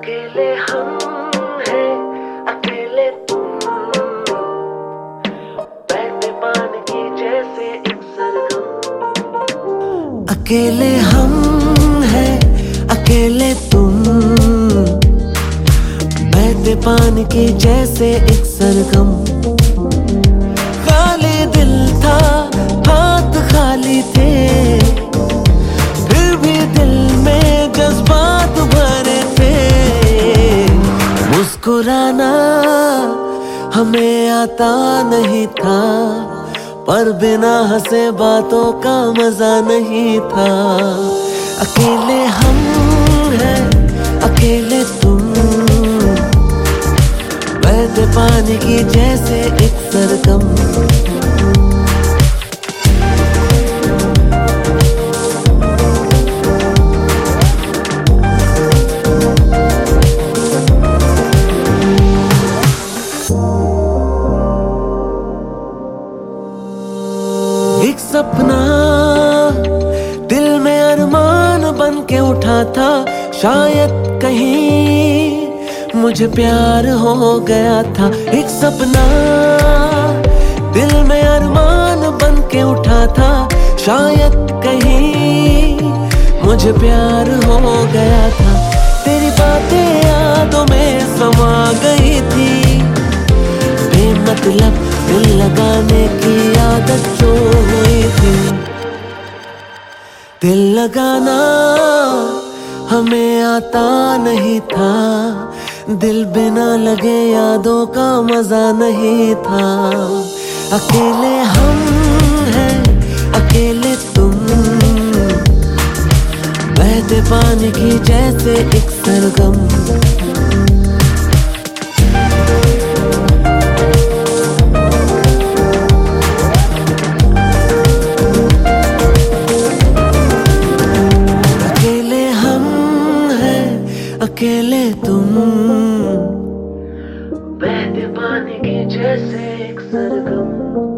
अकेले हम हैं, अकेले तुम, बहते पानी की जैसे एक सरगम। अकेले हम हैं, अकेले तुम, बहते पानी की जैसे एक सरगम। खाली दिल था, हाथ खाली थे, फिर भी दिल में जज्बात भरे थे। मुस्कुराना हमें आता नहीं था, पर बिना हंसे बातों का मजा नहीं था। अकेले हम हैं, अकेले तुम, बहते पानी की जैसे एक सरगम। एक सपना दिल में अरमान बन के उठा था, शायद कहीं मुझे प्यार हो गया था। एक सपना दिल में अरमान बन के उठा था, शायद कहीं मुझे प्यार हो गया था। तेरी बातें यादों में समा गई थी, बेमतलब दिल लगाने की आदत जो हुई थी। दिल लगाना हमें आता नहीं था, दिल बिना लगे यादों का मजा नहीं था। अकेले हम हैं, अकेले तुम, बहते पानी की जैसे एक सरगम। अकेले हम हैं, अकेले तुम, बहते पानी की जैसे एक सरगम।